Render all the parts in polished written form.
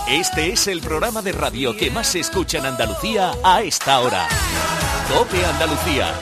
Este es el programa de radio que más se escucha en Andalucía a esta hora. COPE Andalucía.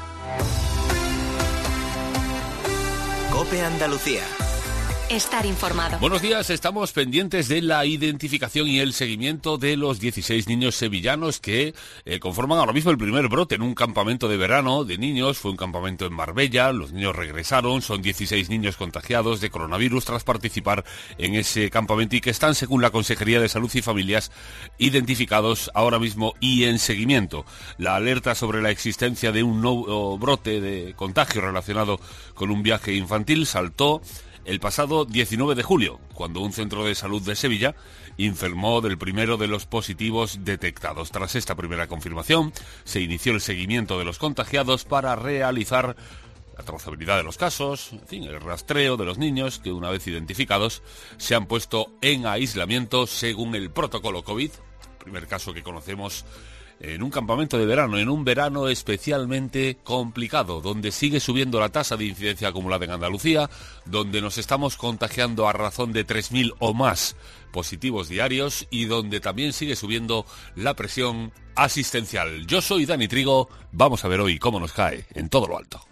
COPE Andalucía. Estar informado. Buenos días, estamos pendientes de la identificación y el seguimiento de los 16 niños sevillanos que conforman ahora mismo el primer brote en un campamento de verano de niños. Fue un campamento en Marbella, los niños regresaron, son 16 niños contagiados de coronavirus tras participar en ese campamento y que están, según la Consejería de Salud y Familias, identificados ahora mismo y en seguimiento. La alerta sobre la existencia de un nuevo brote de contagio relacionado con un viaje infantil saltó el pasado 19 de julio, cuando un centro de salud de Sevilla informó del primero de los positivos detectados. Tras esta primera confirmación, se inició el seguimiento de los contagiados para realizar la trazabilidad de los casos, en fin, el rastreo de los niños que, una vez identificados, se han puesto en aislamiento según el protocolo COVID. El primer caso que conocemos en un campamento de verano, en un verano especialmente complicado, donde sigue subiendo la tasa de incidencia acumulada en Andalucía, donde nos estamos contagiando a razón de 3.000 o más positivos diarios y donde también sigue subiendo la presión asistencial. Yo soy Dani Trigo, vamos a ver hoy cómo nos cae en todo lo alto.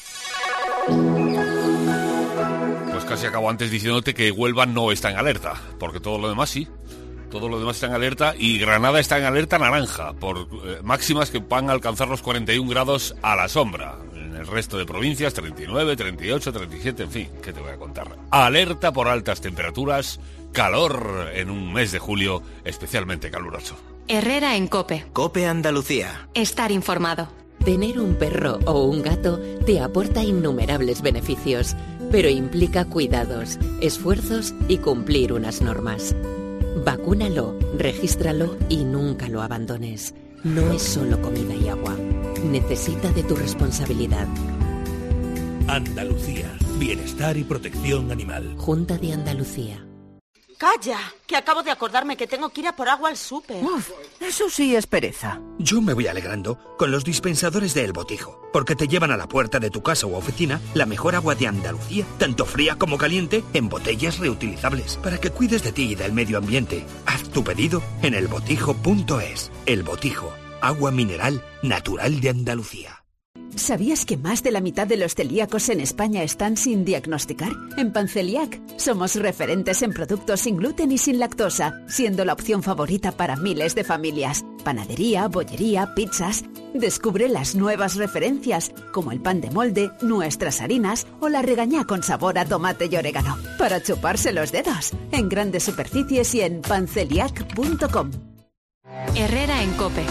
Pues casi acabo antes diciéndote que Huelva no está en alerta, porque todo lo demás sí. Todo lo demás está en alerta y Granada está en alerta naranja por máximas que van a alcanzar los 41 grados a la sombra. En el resto de provincias 39, 38, 37, en fin, ¿qué te voy a contar? Alerta por altas temperaturas, calor en un mes de julio especialmente caluroso. Herrera en COPE. COPE Andalucía. Estar informado. Tener un perro o un gato te aporta innumerables beneficios, pero implica cuidados, esfuerzos y cumplir unas normas. Vacúnalo, regístralo y nunca lo abandones. No es solo comida y agua. Necesita de tu responsabilidad. Andalucía. Bienestar y protección animal. Junta de Andalucía. ¡Calla! Que acabo de acordarme que tengo que ir a por agua al súper. Uf, eso sí es pereza. Yo me voy alegrando con los dispensadores de El Botijo, porque te llevan a la puerta de tu casa u oficina la mejor agua de Andalucía, tanto fría como caliente, en botellas reutilizables, para que cuides de ti y del medio ambiente. Haz tu pedido en elbotijo.es. El Botijo, agua mineral natural de Andalucía. ¿Sabías que más de la mitad de los celíacos en España están sin diagnosticar? En Panceliac somos referentes en productos sin gluten y sin lactosa, siendo la opción favorita para miles de familias. Panadería, bollería, pizzas. Descubre las nuevas referencias, como el pan de molde, nuestras harinas o la regañá con sabor a tomate y orégano, para chuparse los dedos. En grandes superficies y en panceliac.com. Herrera en COPE.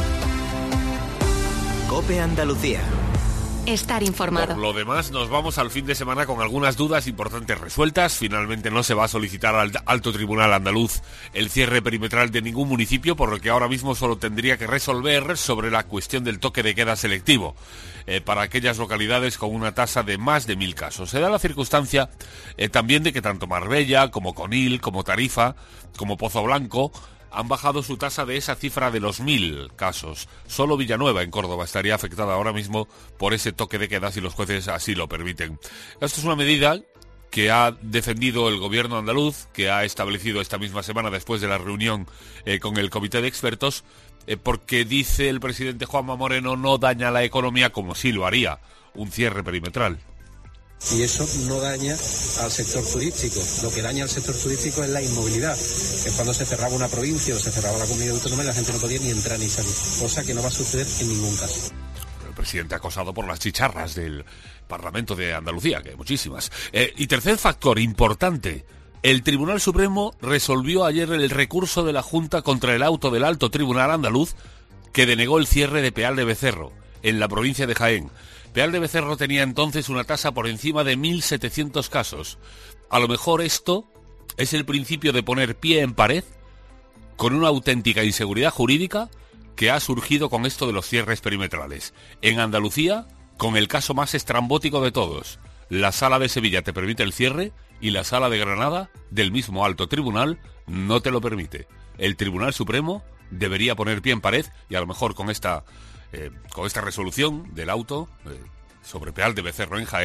COPE Andalucía. Estar informado. Por lo demás, nos vamos al fin de semana con algunas dudas importantes resueltas. Finalmente no se va a solicitar al Alto Tribunal Andaluz el cierre perimetral de ningún municipio, por lo que ahora mismo solo tendría que resolver sobre la cuestión del toque de queda selectivo para aquellas localidades con una tasa de más de 1.000 casos. Se da la circunstancia también de que tanto Marbella como Conil, como Tarifa, como Pozo Blanco han bajado su tasa de esa cifra de los 1.000 casos. Solo Villanueva, en Córdoba, estaría afectada ahora mismo por ese toque de queda si los jueces así lo permiten. Esto es una medida que ha defendido el gobierno andaluz, que ha establecido esta misma semana después de la reunión con el comité de expertos, porque dice el presidente Juanma Moreno no daña la economía como sí lo haría un cierre perimetral. Y eso no daña al sector turístico. Lo que daña al sector turístico es la inmovilidad, que es cuando se cerraba una provincia o se cerraba la comunidad autónoma y la gente no podía ni entrar ni salir, cosa que no va a suceder en ningún caso. El presidente acosado por las chicharras del Parlamento de Andalucía, que hay muchísimas. Y tercer factor importante, el Tribunal Supremo resolvió ayer el recurso de la Junta contra el auto del Alto Tribunal Andaluz que denegó el cierre de Peal de Becerro, en la provincia de Jaén. Peal de Becerro tenía entonces una tasa por encima de 1.700 casos. A lo mejor esto es el principio de poner pie en pared con una auténtica inseguridad jurídica que ha surgido con esto de los cierres perimetrales. En Andalucía, con el caso más estrambótico de todos, la Sala de Sevilla te permite el cierre y la Sala de Granada, del mismo Alto Tribunal, no te lo permite. El Tribunal Supremo debería poner pie en pared y a lo mejor con esta resolución del auto sobre Peal de Becerro en Jaén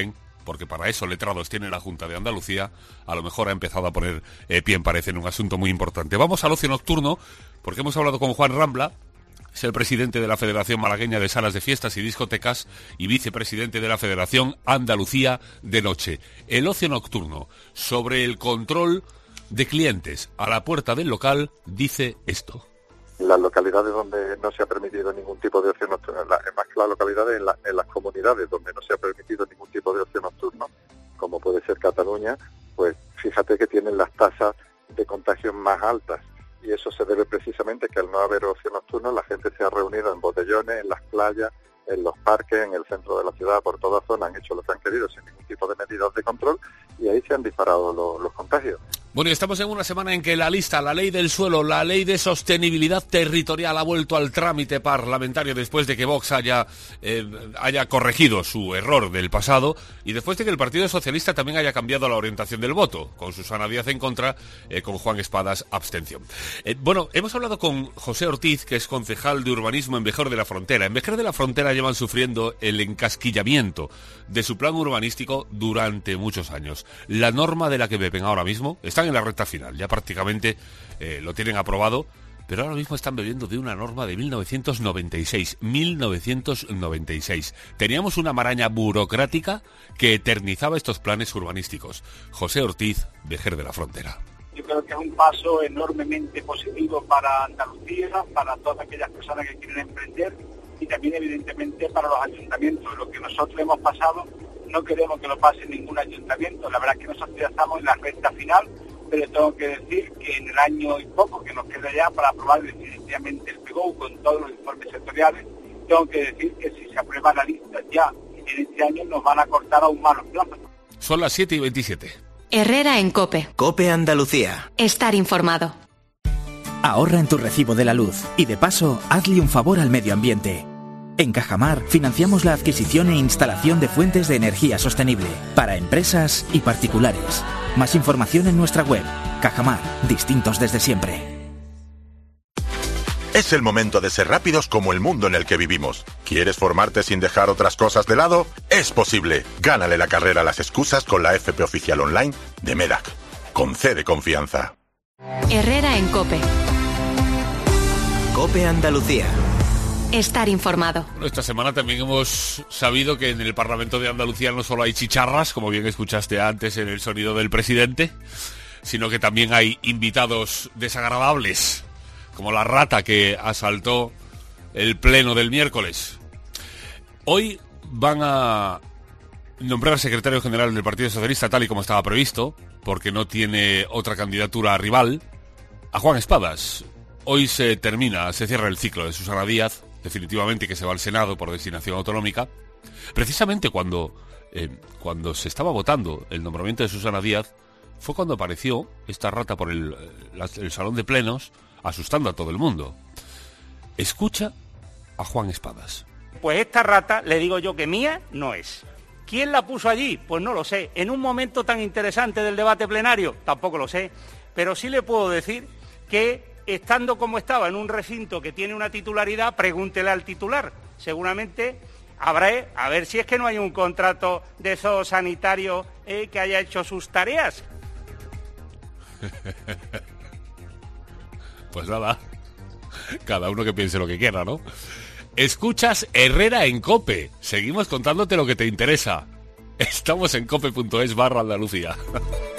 porque para eso letrados tiene la Junta de Andalucía, a lo mejor ha empezado a poner pie en pared en un asunto muy importante. Vamos al ocio nocturno, porque hemos hablado con Juan Rambla, es el presidente de la Federación Malagueña de Salas de Fiestas y Discotecas y vicepresidente de la Federación Andalucía de Noche. El ocio nocturno, sobre el control de clientes a la puerta del local, dice esto. Las localidades donde no se ha permitido ningún tipo de ocio nocturno, más que las localidades en las comunidades donde no se ha permitido ningún tipo de ocio nocturno, como puede ser Cataluña, pues fíjate que tienen las tasas de contagios más altas. Y eso se debe precisamente que al no haber ocio nocturno la gente se ha reunido en botellones, en las playas, en los parques, en el centro de la ciudad, por toda zona, han hecho lo que han querido sin ningún tipo de medidas de control y ahí se han disparado los contagios. Bueno, y estamos en una semana en que la ley del suelo, la ley de sostenibilidad territorial ha vuelto al trámite parlamentario después de que Vox haya corregido su error del pasado y después de que el Partido Socialista también haya cambiado la orientación del voto, con Susana Díaz en contra, con Juan Espadas abstención. Bueno, hemos hablado con José Ortiz, que es concejal de urbanismo en Vejer de la Frontera. En Vejer de la Frontera llevan sufriendo el encasquillamiento de su plan urbanístico durante muchos años. La norma de la que beben ahora mismo están en la recta final, ya prácticamente lo tienen aprobado, pero ahora mismo están bebiendo de una norma de 1996. Teníamos una maraña burocrática que eternizaba estos planes urbanísticos. José Ortiz, Vejer de la Frontera. Yo creo que es un paso enormemente positivo para Andalucía, para todas aquellas personas que quieren emprender y también evidentemente para los ayuntamientos. Lo que nosotros hemos pasado no queremos que lo pase ningún ayuntamiento. La verdad es que nosotros ya estamos en la recta final, pero tengo que decir que en el año y poco que nos queda ya para aprobar definitivamente el PGO con todos los informes sectoriales, tengo que decir que si se aprueba la lista ya en este año nos van a cortar aún más los plazos. Son las 7:27. Herrera en COPE. COPE Andalucía. Estar informado. Ahorra en tu recibo de la luz y de paso hazle un favor al medio ambiente. En Cajamar financiamos la adquisición e instalación de fuentes de energía sostenible para empresas y particulares. Más información en nuestra web. Cajamar, distintos desde siempre. Es el momento de ser rápidos como el mundo en el que vivimos. ¿Quieres formarte sin dejar otras cosas de lado? Es posible. Gánale la carrera a las excusas con la FP Oficial Online de MEDAC. Concede confianza. Herrera en COPE. COPE Andalucía. Estar informado. Bueno, esta semana también hemos sabido que en el Parlamento de Andalucía no solo hay chicharras, como bien escuchaste antes en el sonido del presidente, sino que también hay invitados desagradables, como la rata que asaltó el pleno del miércoles. Hoy van a nombrar al secretario general del Partido Socialista, tal y como estaba previsto, porque no tiene otra candidatura rival, a Juan Espadas. Hoy se cierra el ciclo de Susana Díaz, definitivamente, que se va al Senado por designación autonómica. Precisamente cuando se estaba votando el nombramiento de Susana Díaz, fue cuando apareció esta rata por el salón de plenos, asustando a todo el mundo. Escucha a Juan Espadas. Pues esta rata, le digo yo que mía no es. ¿Quién la puso allí? Pues no lo sé. En un momento tan interesante del debate plenario, tampoco lo sé. Pero sí le puedo decir que, estando como estaba en un recinto que tiene una titularidad, pregúntele al titular. Seguramente habrá, a ver si es que no hay un contrato de zoosanitario que haya hecho sus tareas. Pues nada, cada uno que piense lo que quiera, ¿no? Escuchas Herrera en COPE. Seguimos contándote lo que te interesa. Estamos en cope.es/Andalucía.